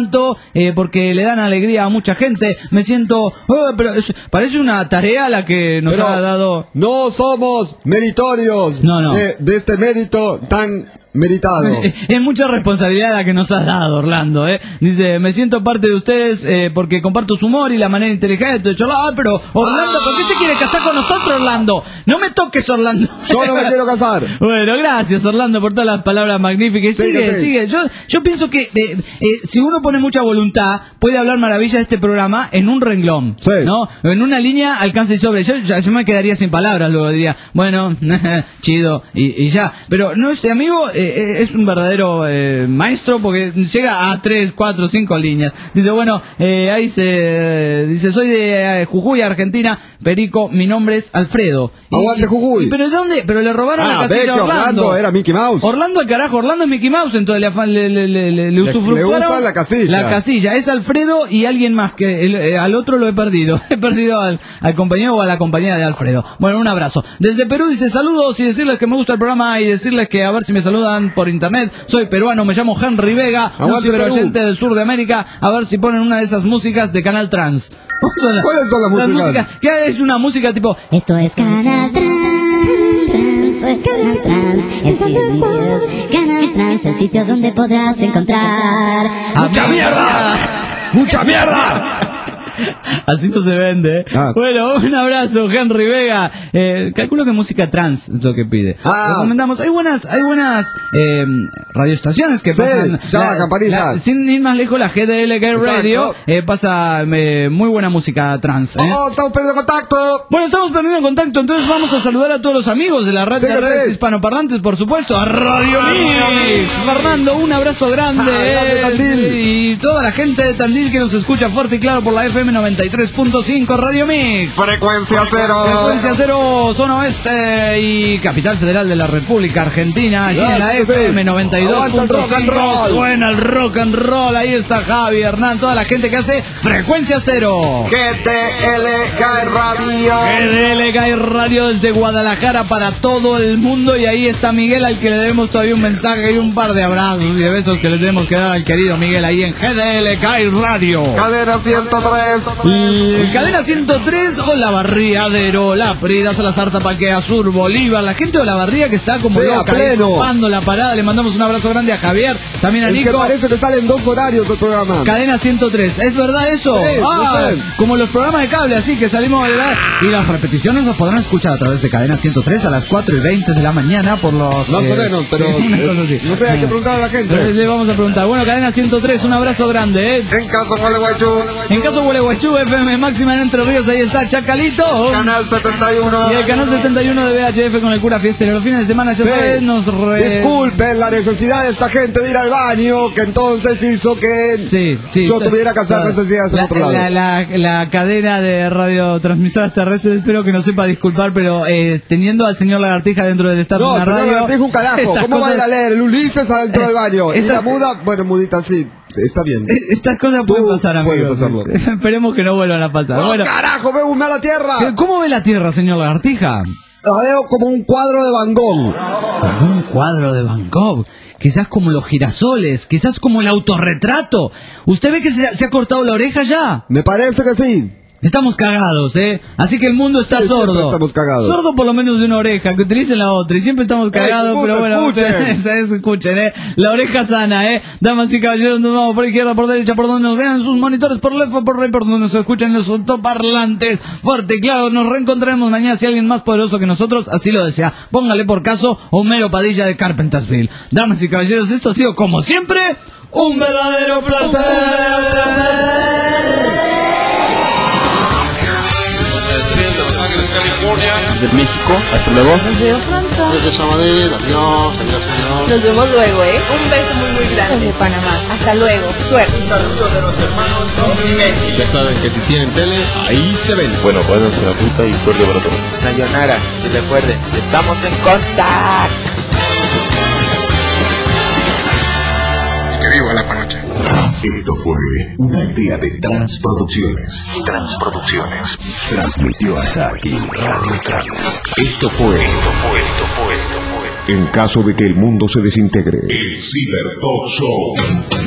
C: tanto porque le dan alegría a mucha gente. Me siento... pero parece una tarea la que nos ha dado...
D: No somos meritorios de este mérito tan... meritado.
C: Es mucha responsabilidad la que nos has dado, Orlando, Dice, me siento parte de ustedes porque comparto su humor y la manera inteligente de charlar. Pero, Orlando, ¿por qué se quiere casar con nosotros, Orlando? No me toques, Orlando.
D: Yo no me quiero casar.
C: Bueno, gracias, Orlando, por todas las palabras magníficas. Sigue. Yo pienso que si uno pone mucha voluntad, puede hablar maravilla de este programa en un renglón, ¿no? En una línea alcanza y sobre. Yo me quedaría sin palabras, luego diría, bueno, chido, y ya. Pero no sé, amigo... es un verdadero maestro porque llega a 3, 4, 5 líneas. Dice, bueno, ahí dice, soy de Jujuy, Argentina, Perico, mi nombre es Alfredo.
D: Aguante Jujuy.
C: ¿Pero de dónde? Pero le robaron la casilla a Orlando.
D: Era Mickey Mouse.
C: Orlando al carajo, Orlando es Mickey Mouse, entonces le usufructuaron
D: usan la casilla.
C: La casilla, es Alfredo y alguien más, que al otro lo he perdido. He perdido al compañero o a la compañera de Alfredo. Bueno, un abrazo. Desde Perú dice, saludos y decirles que me gusta el programa y decirles que a ver si me saludan por internet. Soy peruano, me llamo Henry Vega, un ciberoyente del sur de América. A ver si ponen una de esas músicas de Canal Trans.
D: ¿Cuáles son las músicas?
C: ¿Qué es una música tipo?
M: Esto es Canal Trans, Canal Trans, Canal Trans, el sitio donde podrás encontrar
D: ¡mucha mierda! ¡Mucha mierda!
C: Así no se vende. Bueno, un abrazo, Henry Vega. Calculo que música trans es lo que pide. Recomendamos. Hay buenas radioestaciones que pasan. Sin ir más lejos, la GDL Gay Radio pasa muy buena música trans.
D: Estamos perdiendo contacto.
C: Bueno, estamos perdiendo contacto, entonces vamos a saludar a todos los amigos de la red de redes hispanoparlantes, por supuesto, a Radio Mix. Fernando, un abrazo grande. Y toda la gente de Tandil que nos escucha fuerte y claro por la FM 93.5 Radio Mix.
D: Frecuencia cero,
C: zona oeste y capital federal de la República Argentina. Allí en la FM 92.5 suena el rock and roll. Ahí está Javi, Hernán, toda la gente que hace Frecuencia Cero.
D: GDL Gay Radio.
C: GDL Gay Radio desde Guadalajara para todo el mundo. Y ahí está Miguel, al que le debemos todavía un mensaje y un par de abrazos y de besos que le tenemos que dar al querido Miguel ahí en GDL Gay Radio.
D: Cadena 103.
C: Cadena 103, Olavarría, La Prida, Salazar, Tapaquea, Sur, Bolívar, la gente de Olavarría que está como loca, ocupando la parada. Le mandamos un abrazo grande a Javier, también a Nico.
D: Que parece que salen 2 horarios del programa.
C: Cadena 103, ¿es verdad eso? Como los programas de cable, así que salimos de la... Y las repeticiones las podrán escuchar a través de Cadena 103 a las 4:20 de la mañana por los...
D: Más o menos, pero no sé, hay que preguntar a la gente.
C: Le vamos a preguntar. Bueno, Cadena 103, un abrazo grande,
D: En caso
C: Gualeguaychú, FM máxima en Entre Ríos, ahí está Chacalito.
D: Canal 71.
C: Y el canal 71 de VHF con el cura Fiestero. Los fines de semana, ya sabes,
D: disculpen la necesidad de esta gente de ir al baño, que entonces hizo que yo tuviera que hacer necesidades en otro lado.
C: La cadena de radiotransmisoras terrestres, espero que no sepa disculpar, pero teniendo al señor Lagartija dentro del staff de la radio...
D: No, señor Lagartija un carajo. ¿Cómo va a ir a leer el Ulises adentro del baño? Y la muda, bueno, mudita sí. Está bien.
C: Estas cosas pueden pasar, amigos. Esperemos que no vuelvan a pasar.
D: ¡No, carajo! ¡Veo a la Tierra!
C: ¿Cómo ve la Tierra, señor Lagartija?
D: La veo como un cuadro de Van Gogh.
C: Como un cuadro de Van Gogh. Quizás como los girasoles, quizás como el autorretrato. ¿Usted ve que se ha cortado la oreja ya?
D: Me parece que sí.
C: Estamos cagados, Así que el mundo está sordo.
D: Estamos cagados.
C: Sordo por lo menos de una oreja, que utilicen la otra. Y siempre estamos cagados, pero bueno, escuchen, La oreja sana, Damas y caballeros, nos vamos por izquierda, por derecha, por donde nos vean sus monitores, por left, por right, por donde nos escuchan los altoparlantes. Fuerte y claro, nos reencontraremos mañana si alguien más poderoso que nosotros así lo desea. Póngale por caso Homero Padilla de Carpentersville. Damas y caballeros, esto ha sido como siempre un verdadero placer.
N: De Los Ángeles, California.
K: Desde México, hasta luego.
H: Desde Atlanta.
D: Desde Sabadell, adiós, señor.
H: Nos vemos luego, Un beso muy grande. Desde Panamá, hasta luego. Suerte.
N: Saludos de los hermanos Domínguez.
K: Ya saben que si tienen tele, ahí se ven.
G: Bueno, váyanse a la puta y suerte para todos.
O: Sayonara, y recuerden, estamos en contacto.
N: Y que viva la panocha.
B: Esto fue una idea de Transproducciones. Transmitió hasta aquí Radio Trans. Esto fue. En caso de que el mundo se desintegre, el Cyber Talk Show.